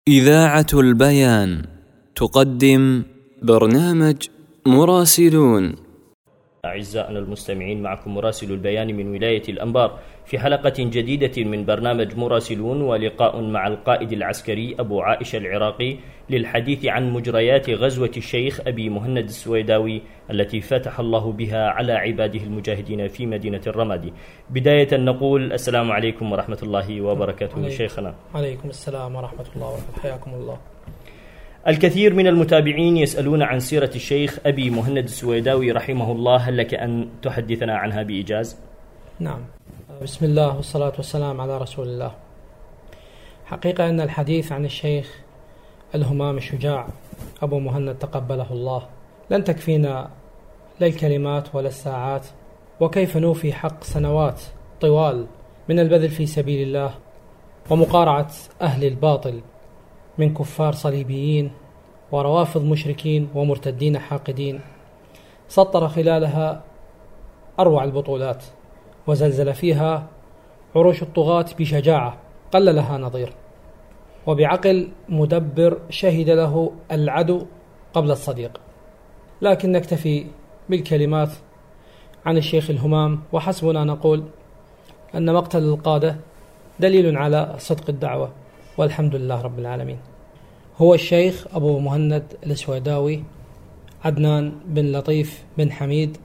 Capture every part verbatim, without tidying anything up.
إذاعة البيان تقدم برنامج مراسلون. أعزائنا المستمعين، معكم مراسل البيان من ولاية الأنبار في حلقة جديدة من برنامج مراسلون، ولقاء مع القائد العسكري أبو عائشة العراقي للحديث عن مجريات غزوة الشيخ أبي مهند السويداوي التي فتح الله بها على عباده المجاهدين في مدينة الرمادي. بداية نقول السلام عليكم ورحمة الله وبركاته. عليكم. شيخنا عليكم السلام ورحمة الله وبركاته، حياكم الله. الكثير من المتابعين يسألون عن سيرة الشيخ أبي مهند السويداوي رحمه الله، هل لك أن تحدثنا عنها بإيجاز؟ نعم، بسم الله والصلاة والسلام على رسول الله. حقيقة أن الحديث عن الشيخ الهمام الشجاع أبو مهند تقبله الله لن تكفينا لا الكلمات ولا الساعات، وكيف نوفي حق سنوات طوال من البذل في سبيل الله ومقارعة أهل الباطل من كفار صليبيين وروافض مشركين ومرتدين حاقدين، سطر خلالها أروع البطولات وزلزل فيها عروش الطغاة بشجاعة قل لها نظير، وبعقل مدبر شهد له العدو قبل الصديق. لكن نكتفي بالكلمات عن الشيخ الهمام، وحسبنا نقول أن مقتل القادة دليل على صدق الدعوة، والحمد لله رب العالمين. هو الشيخ أبو مهند السويداوي عدنان بن لطيف بن حميد،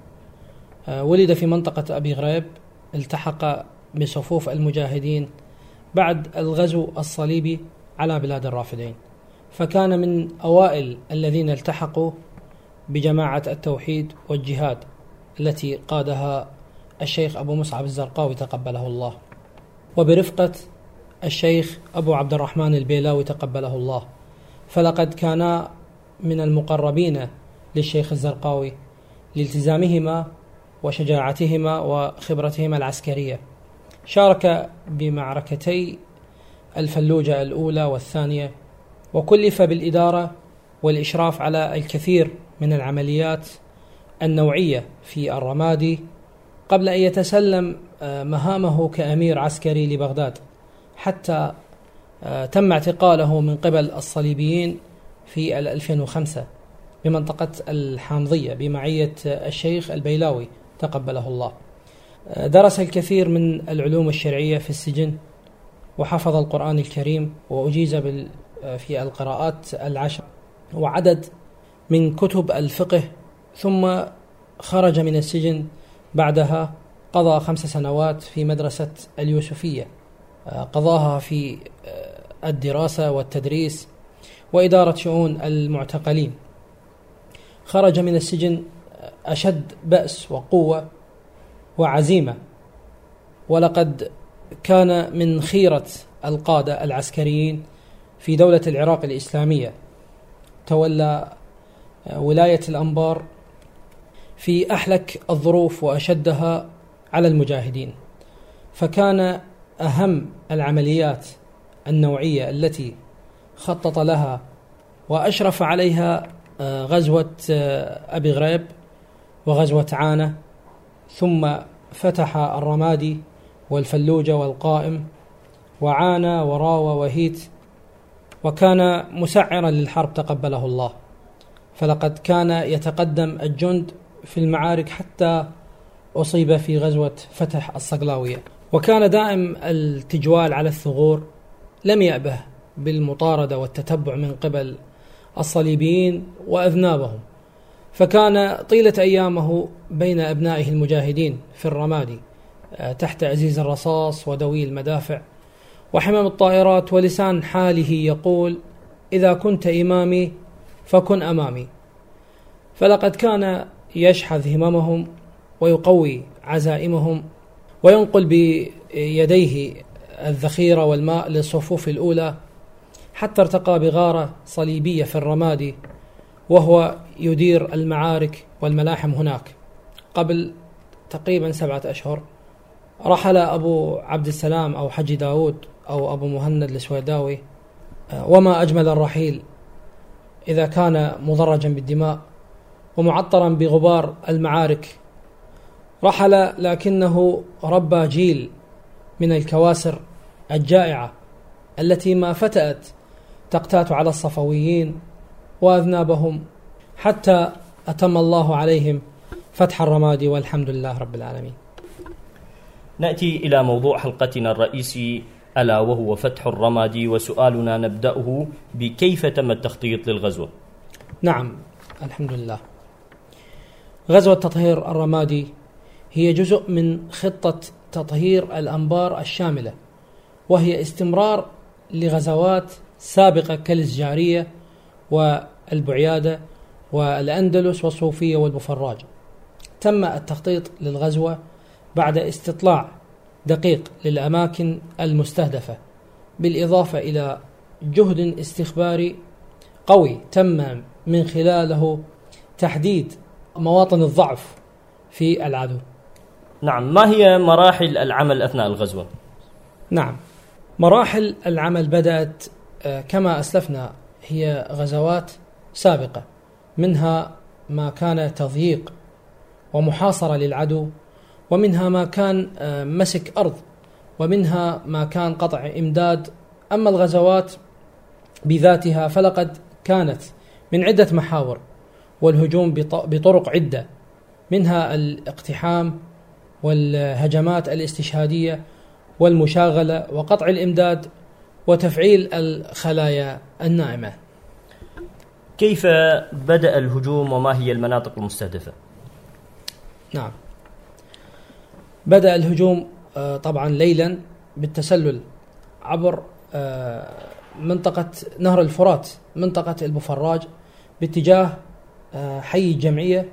ولد في منطقة أبي غريب، التحق بصفوف المجاهدين بعد الغزو الصليبي على بلاد الرافدين، فكان من أوائل الذين التحقوا بجماعة التوحيد والجهاد التي قادها الشيخ أبو مصعب الزرقاوي تقبله الله، وبرفقة الشيخ أبو عبد الرحمن البيلاوي تقبله الله، فلقد كانا من المقربين للشيخ الزرقاوي لالتزامهما وشجاعتهما وخبرتهما العسكرية. شارك بمعركتي الفلوجة الأولى والثانية، وكلف بالإدارة والإشراف على الكثير من العمليات النوعية في الرمادي قبل أن يتسلم مهامه كأمير عسكري لبغداد، حتى تم اعتقاله من قبل الصليبيين في ألفين وخمسة بمنطقة الحامضية بمعية الشيخ البيلاوي تقبله الله. درس الكثير من العلوم الشرعية في السجن، وحفظ القرآن الكريم، وأجيز في القراءات العشر وعدد من كتب الفقه، ثم خرج من السجن بعدها، قضى خمس سنوات في مدرسة اليوسفية، قضاها في الدراسة والتدريس وإدارة شؤون المعتقلين. خرج من السجن أشد بأس وقوة وعزيمة، ولقد كان من خيرة القادة العسكريين في دولة العراق الإسلامية. تولى ولاية الأنبار في أحلك الظروف وأشدها على المجاهدين، فكان أهم العمليات النوعية التي خطط لها وأشرف عليها غزوة أبي غريب وغزوة عانة، ثم فتح الرمادي والفلوجة والقائم وعانى وراوى وهيت، وكان مسعرا للحرب تقبله الله، فلقد كان يتقدم الجند في المعارك حتى أصيب في غزوة فتح الصقلاوية، وكان دائم التجوال على الثغور، لم يأبه بالمطاردة والتتبع من قبل الصليبيين وأذنابهم، فكان طيلة أيامه بين أبنائه المجاهدين في الرمادي تحت عزيز الرصاص ودوي المدافع وحمام الطائرات، ولسان حاله يقول: إذا كنت إمامي فكن أمامي. فلقد كان يشحذ هممهم ويقوي عزائمهم، وينقل بيديه الذخيرة والماء للصفوف الأولى، حتى ارتقى بغارة صليبية في الرمادي وهو يدير المعارك والملاحم هناك. قبل تقريبا سبعة أشهر رحل أبو عبد السلام أو حجي داود أو أبو مهند السويداوي، وما أجمل الرحيل إذا كان مضرجا بالدماء ومعطرا بغبار المعارك. رحل لكنه ربى جيل من الكواسر الجائعة التي ما فتأت تقتات على الصفويين وأذنابهم حتى أتم الله عليهم فتح الرمادي، والحمد لله رب العالمين. نأتي إلى موضوع حلقتنا الرئيسي ألا وهو فتح الرمادي، وسؤالنا نبدأه بكيف تم التخطيط للغزوة؟ نعم، الحمد لله. غزوة تطهير الرمادي هي جزء من خطة تطهير الأنبار الشاملة، وهي استمرار لغزوات سابقة كالإسجارية والبعيادة والأندلس والصوفية والبفراج. تم التخطيط للغزوة بعد استطلاع دقيق للأماكن المستهدفة، بالإضافة إلى جهد استخباري قوي تم من خلاله تحديد مواطن الضعف في العدو. نعم، ما هي مراحل العمل أثناء الغزوة؟ نعم، مراحل العمل بدأت كما أسلفنا، هي غزوات سابقة، منها ما كان تضييق ومحاصرة للعدو، ومنها ما كان مسك أرض، ومنها ما كان قطع إمداد. أما الغزوات بذاتها فلقد كانت من عدة محاور والهجوم بطرق عدة، منها الاقتحام والهجمات الاستشهادية والمشاغلة وقطع الإمداد وتفعيل الخلايا النائمة. كيف بدأ الهجوم وما هي المناطق المستهدفة؟ نعم، بدأ الهجوم طبعا ليلا بالتسلل عبر منطقة نهر الفرات، منطقة البفراج، باتجاه حي الجمعية،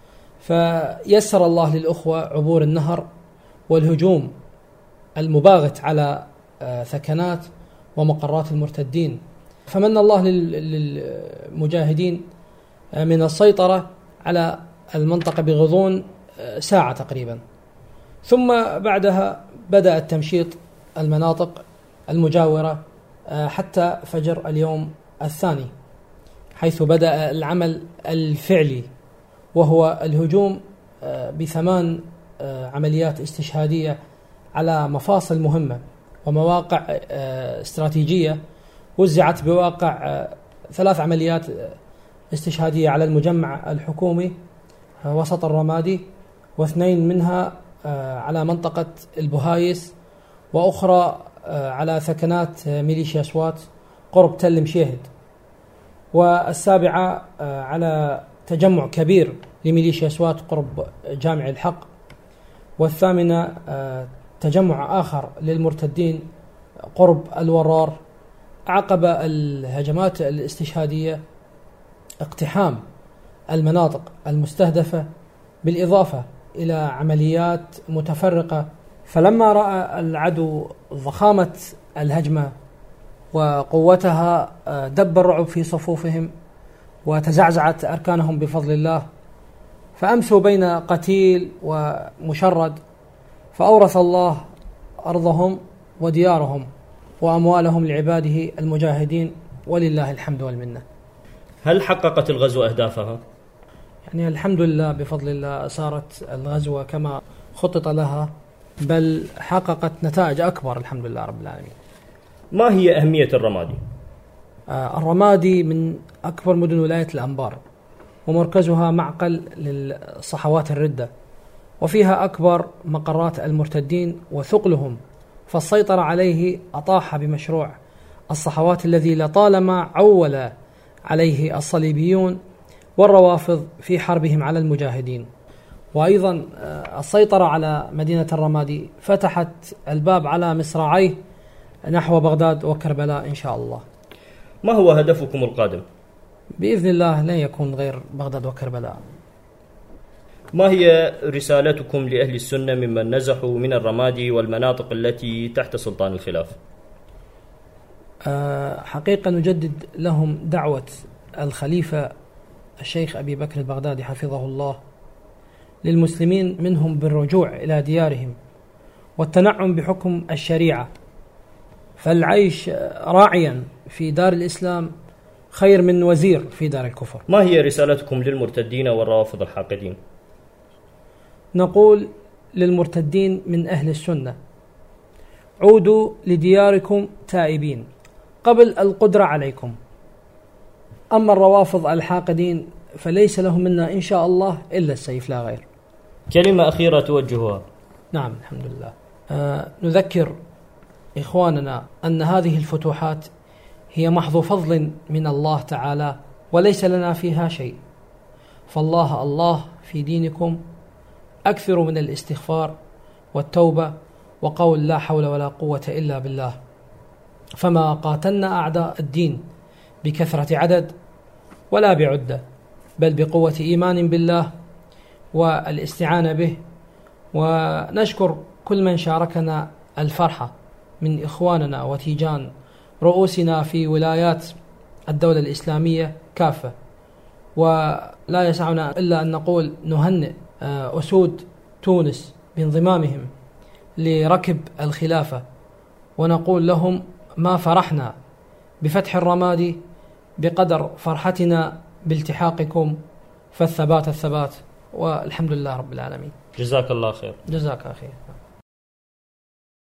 فيسر الله للأخوة عبور النهر والهجوم المباغت على ثكنات ومقرات المرتدين، فمن الله للمجاهدين من السيطرة على المنطقة بغضون ساعة تقريبا. ثم بعدها بدأ التمشيط المناطق المجاورة حتى فجر اليوم الثاني، حيث بدأ العمل الفعلي، وهو الهجوم بثمان عمليات استشهادية على مفاصل مهمة ومواقع استراتيجية. وزعت بواقع ثلاث عمليات استشهادية على المجمع الحكومي وسط الرمادي، واثنين منها على منطقة البهايس، وأخرى على ثكنات ميليشيا سوات قرب تل مشيهد، والسابعة على تجمع كبير لميليشيا سوات قرب جامع الحق، والثامنة تجمع آخر للمرتدين قرب الورار. عقب الهجمات الاستشهادية اقتحام المناطق المستهدفة، بالإضافة إلى عمليات متفرقة. فلما رأى العدو ضخامة الهجمة وقوتها دب الرعب في صفوفهم وتزعزعت أركانهم بفضل الله، فأمسوا بين قتيل ومشرد، فأورث الله أرضهم وديارهم وأموالهم لعباده المجاهدين، ولله الحمد والمنة. هل حققت الغزوة أهدافها؟ يعني الحمد لله بفضل الله صارت الغزوة كما خطط لها، بل حققت نتائج أكبر الحمد لله رب العالمين. ما هي أهمية الرمادي؟ آه الرمادي من أكبر مدن ولاية الأنبار، ومركزها معقل للصحوات الردة، وفيها أكبر مقرات المرتدين وثقلهم، فالسيطرة عليه أطاح بمشروع الصحوات الذي لطالما عول عليه الصليبيون والروافض في حربهم على المجاهدين. وأيضا السيطرة على مدينة الرمادي فتحت الباب على مصراعيه نحو بغداد وكربلاء إن شاء الله. ما هو هدفكم القادم؟ بإذن الله لن يكون غير بغداد وكربلاء. ما هي رسالتكم لأهل السنة ممن نزحوا من الرمادي والمناطق التي تحت سلطان الخلاف؟ أه حقيقة نجدد لهم دعوة الخليفة الشيخ أبي بكر البغدادي حفظه الله للمسلمين منهم بالرجوع إلى ديارهم والتنعم بحكم الشريعة، فالعيش راعيا في دار الإسلام خير من وزير في دار الكفر. ما هي رسالتكم للمرتدين والروافض الحاقدين؟ نقول للمرتدين من أهل السنة: عودوا لدياركم تائبين قبل القدرة عليكم. أما الروافض الحاقدين فليس لهم منا إن شاء الله إلا السيف لا غير. كلمة أخيرة توجهها. نعم الحمد لله. آه نذكر إخواننا أن هذه الفتوحات هي محض فضل من الله تعالى وليس لنا فيها شيء، فالله الله في دينكم، أكثروا من الاستغفار والتوبة وقول لا حول ولا قوة إلا بالله. فما قاتلنا أعداء الدين بكثرة عدد ولا بعدة، بل بقوة إيمان بالله والاستعانة به. ونشكر كل من شاركنا الفرحة من إخواننا وتيجان رؤوسنا في ولايات الدولة الإسلامية كافة، ولا يسعنا إلا أن نقول نهنئ أسود تونس بانضمامهم لركب الخلافة، ونقول لهم ما فرحنا بفتح الرمادي بقدر فرحتنا بالتحاقكم، فالثبات الثبات، والحمد لله رب العالمين. جزاك الله خير. جزاك الله خير.